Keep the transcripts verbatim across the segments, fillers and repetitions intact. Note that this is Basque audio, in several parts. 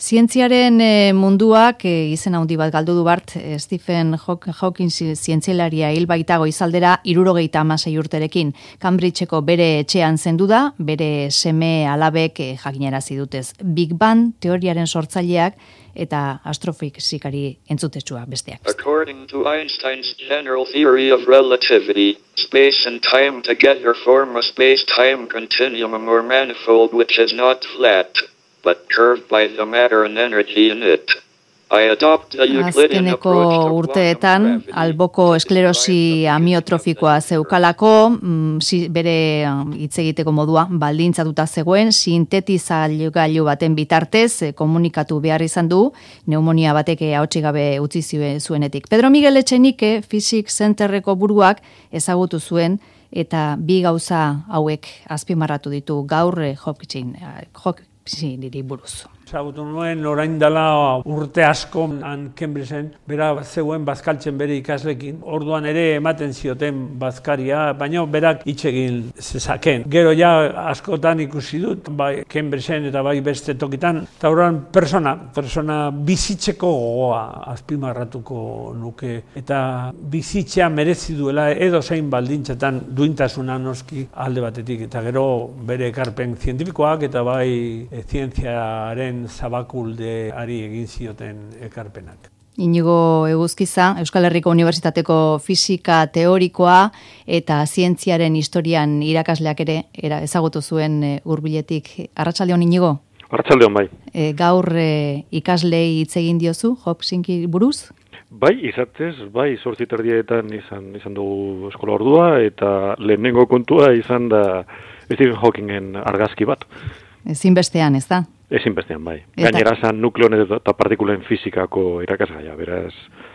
Zientziaren e, munduak e, izen handi bat galdu du bart, e, Stephen Hawking zientzialaria hil baita goizaldera hirurogeita hamasei urterekin. Cambridgeko bere etxean zendu da, bere seme alabek e, jakinarazi dutez. Big Bang teoriaren sortzaileak eta astrofizikari entzutetsua besteak. According to Einstein's general theory of relativity, space and time together form a space-time continuum or manifold which is not flat, but curved by the matter and energy in it. I adopt the Euclidean approach to Azkeneko urteetan, alboko esklerosi amiotrofikoa zeukalako, mm, si, bere hitz egiteko modua baldintzatuta zegoen, sintetizagailu baten bitartez eh, komunikatu behar izan du, pneumonia batek ahotsik gabe utzi zuenetik. Pedro Miguel Etxenike, Physics Centerreko buruak ezagutu zuen, eta bi gauza hauek azpimarratu ditu gaur eh, Hawking, Hawkingeri buruz. Zagutu nuen orain dela urte asko han Cambridgeen, bera zeuen bazkaltzen bere ikaslekin. Orduan ere ematen zioten bazkaria, baina berak hitz egin zezaken. Gero ja askotan ikusi dut, bai Cambridgeen eta bai beste tokitan, eta orain persona, persona bizitzeko gogoa azpimarratuko nuke. Eta bizitzea merezi duela edo zein baldintzetan duintasuna noski alde batetik. Eta gero bere ekarpen zientifikoak eta bai e, zientziaren zabakuldeari egin zioten ekarpenak. Inigo Eguzkiza, Euskal Herriko Unibertsitateko fisika teorikoa eta zientziaren historian irakasleak ere era ezagutu zuen e, hurbiletik. Arratsaldeon Inigo? Arratsaldeon bai. E, gaur e, ikaslei hitz egin diozu Hawkingi buruz? Bai, izatez, bai, zortzi terdietan izan izan dugu eskola ordua eta lehenengo kontua izan da Stephen Hawkingen argazki bat. Ezinbestean, ez da? Ezinbestean, bai. Eta... Gainera zan nukleoen eta partikulen fizikako irakasgaia, beraz,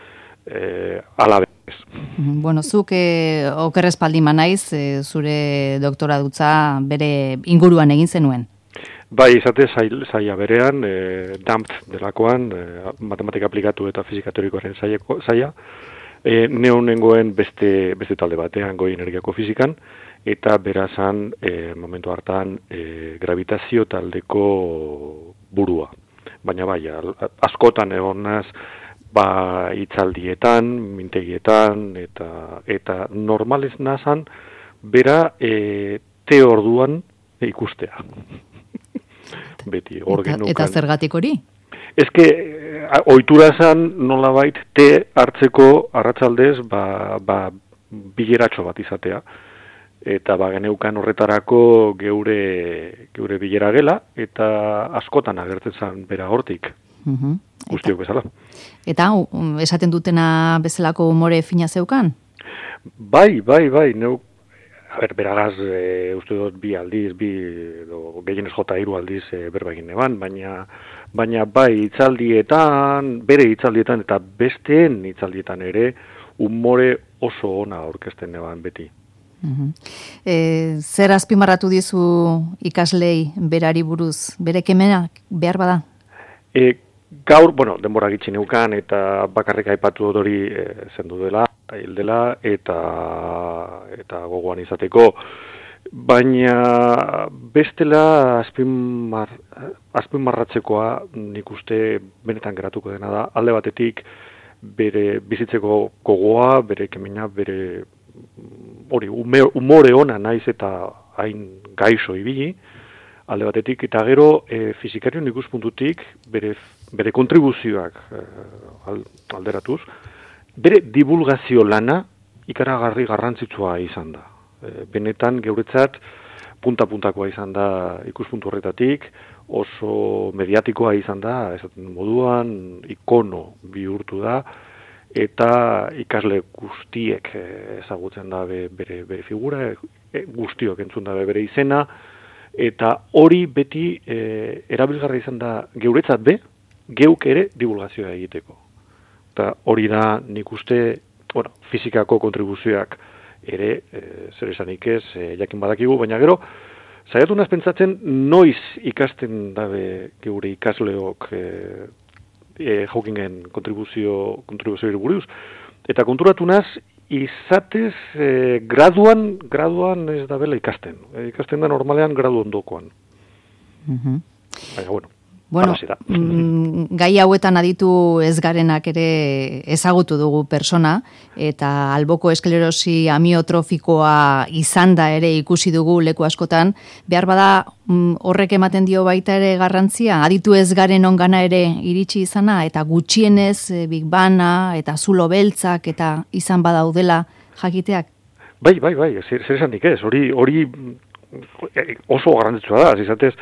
eh, ala bez. Bueno, zuk eh, okerrez paldima naiz, eh, zure doktora dutza bere inguruan egin zenuen. Bai, izate zaila berean, eh, D A M T delakoan, eh, matematika aplikatu eta fizika teorikoaren zaila, eh, neonengoen beste, beste talde batean, goi energiako fizikan, eta berazan e, momentu hartan e, gravitazio taldeko burua. Baina bai, askotan egon naz, ba, itzaldietan, mintegietan, eta, eta normalez nazan, bera e, te orduan ikustea. Beti, hor genukan. Eta zergatik hori? Ez que, ohitura zan nolabait te hartzeko arratsaldez, ba, ba, bileratxo bat izatea. Eta ba geneukan horretarako geure geure bilera gela eta askotan agertzen zen bera hortik. Uh-huh. Guztiok bezala. Eta um, esaten dutena bezalako umore fina zeukan? Bai, bai, bai, neu a ber, beragaz e, uste dut bi aldiz, bi edo gehienez jota hiru aldiz e, berba egin neban, baina baina bai hitzaldietan, bere hitzaldietan eta besteen hitzaldietan ere umore oso ona aurkezten neban beti. Uh-huh. E, zer azpimarratu dizu ikaslei berari buruz, bere kemenak behar bada? E, gaur, bueno, denbora gitxi neukan eta bakarrik aipatu dut hori e, zendu dela, hil dela eta, eta gogoan izateko, baina bestela azpimar, azpimarratzekoa nik uste benetan geratuko dena da, alde batetik bere bizitzeko gogoa, bere kemena, bere hori, umore ona naiz eta hain gaixo ibili, alde batetik, eta gero e, fizikarion ikuspuntutik bere, bere kontribuzioak e, alderatuz, bere divulgazio lana ikaragarri garrantzitsua izan da. E, benetan geuretzat punta-puntakoa izan da ikuspuntu horretatik, oso mediatikoa izan da, esaten moduan, ikono bihurtu da, eta ikasle guztiek ezagutzen da bere, bere figura, e, guztiok entzun da bere izena, eta hori beti e, erabilgarri izan da geuretzat be, geuk ere divulgazioa egiteko. Eta hori da nik uste, bueno, fizikako kontribuzioak ere, e, zer esanik ez, e, jakin badakigu, baina gero, saiatu naz pentsatzen noiz ikasten dabe geure ikasleok e, E, Hawkingen kontribuzio kontribuzio buruz eta konturatu naz izatez e, graduan graduan ez da bela ikasten. E, ikasten da normalean gradu ondokoan. Uh-huh. Baina bueno. Bueno, mm, gai hauetan aditu ez garenak ere ezagutu dugu persona, eta alboko esklerosi amiotrofikoa izan da ere ikusi dugu leku askotan, behar bada mm, horrek ematen dio baita ere garrantzia, aditu ez garen ongana ere iritsi izana, eta gutxienez e, Big Bana eta zulo beltzak eta izan badaudela jakiteak? Bai, bai, bai, zer, zer esanik ez, hori, hori oso garrantzitsua da, izatez,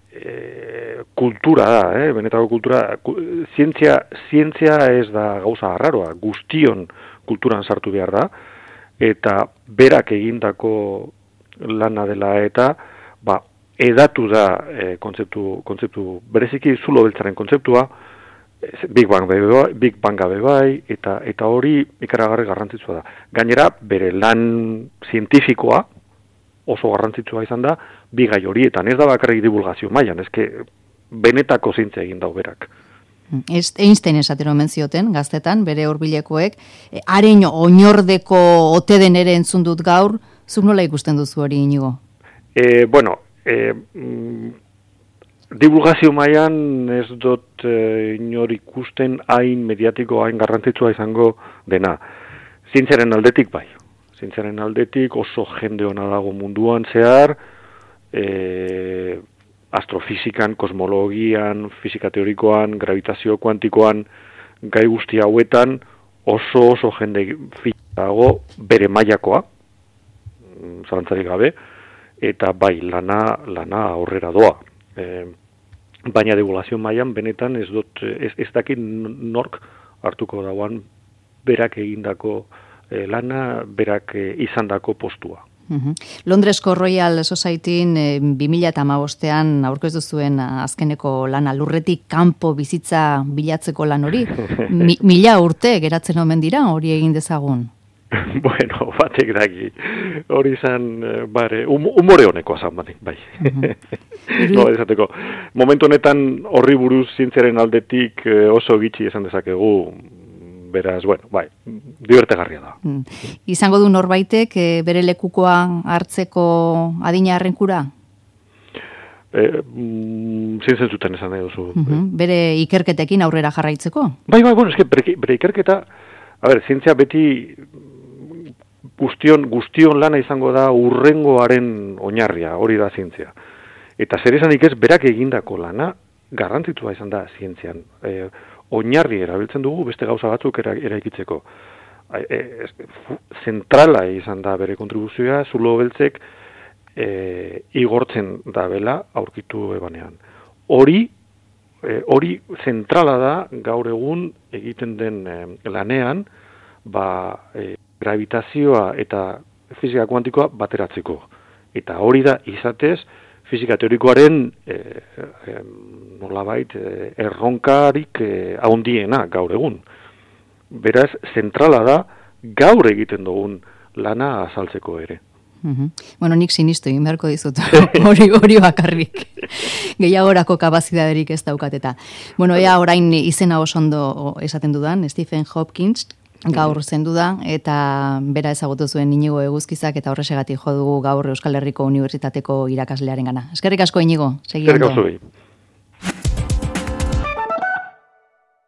E, kultura da, eh? benetako kultura, ku, zientzia, zientzia ez da gauza arraroa, guztion kulturan sartu behar da, eta berak egindako lana dela eta ba, edatu da e, kontzeptu, kontzeptu, bereziki zulo beltzaren kontzeptua, Big Bang bai, Big Banga bai, eta, eta hori ikaragarri garrantzitsua da. Gainera, bere lan zientifikoa, oso garrantzitsua izan da, bi gai horietan, ez da bakarrik divulgazio mailan, eske benetako zientzia egin dau berak. Einstein esatero menzioten, gaztetan, bere hurbilekoek, haren oinordeko ote den ere entzun dut gaur, zuk nola ikusten duzu hori, Inigo? E, bueno, e, mm, divulgazio mailan ez dut e, inor ikusten hain mediatiko, hain garrantzitsua izango dena. Zientziaren aldetik bai. Zientziaren aldetik oso jende hona dago munduan zehar, e, astrofizikan, kosmologian, fizika teorikoan, gravitazio kuantikoan, gai guzti hauetan oso oso jende dago bere mailakoa, zalantzarik gabe, eta bai, lana, lana aurrera doa. E, baina divulgazio mailan benetan ez dut, ez, ez dakit nork hartuko dauan berak egindako E, lana berak e, izandako postua. Uh-huh. Londresko Royal Societyn e, bi mila hamabostean aurkeztu zuen azkeneko lana lurretik kanpo bizitza bilatzeko lan hori. Mi, mila urte geratzen omen dira hori egin dezagun. Bueno, batek daki. Hori izan, bare, um, umore honeko azan batek, bai. Uh-huh. No, esateko, momentu honetan horri buruz zientziaren aldetik oso gitxi esan dezakegu. Beraz, bueno, bai, divertegarria da. Mm. Izango du norbaitek e, bere lekukoa hartzeko adina arrenkura? E, mm, Zin zentzuten esan nahi duzu. Uh-huh. Bere ikerketekin aurrera jarraitzeko? Bai, bai, bueno, eske bere, bere ikerketa, a ber, zientzia beti guztion, guztion lana izango da urrengoaren oinarria, hori da zientzia. Eta zer esanik ez, berak egindako lana, garrantzitsua izan da zientzian. E, oinarri erabiltzen dugu beste gauza batzuk era, eraikitzeko. E, e, zentrala izan da bere kontribuzioa, zulo beltzek e, igortzen da bela aurkitu ebanean. Hori, e, hori zentrala da gaur egun egiten den e, lanean, ba, e, gravitazioa eta fisika kuantikoa bateratzeko. Eta hori da izatez, fisika teorikoaren e, e, nolabait e, erronkarik e, handiena gaur egun. Beraz, zentrala da gaur egiten dugun lana azaltzeko ere. Uh-huh. Bueno, nik sinistu egin beharko dizut, hori hori bakarrik. Gehiagorako kapazidaderik ez daukateta. Bueno, ea orain izena oso ondo esaten dudan, Stephen Hopkins, gaur zendu da, eta bera ezagutu zuen Inigo Eguzkizak, eta horresegatik jo dugu gaur Euskal Herriko Unibertsitateko irakaslearen gana. Eskerrik asko, Inigo, segi ondo. Eskerrik asko.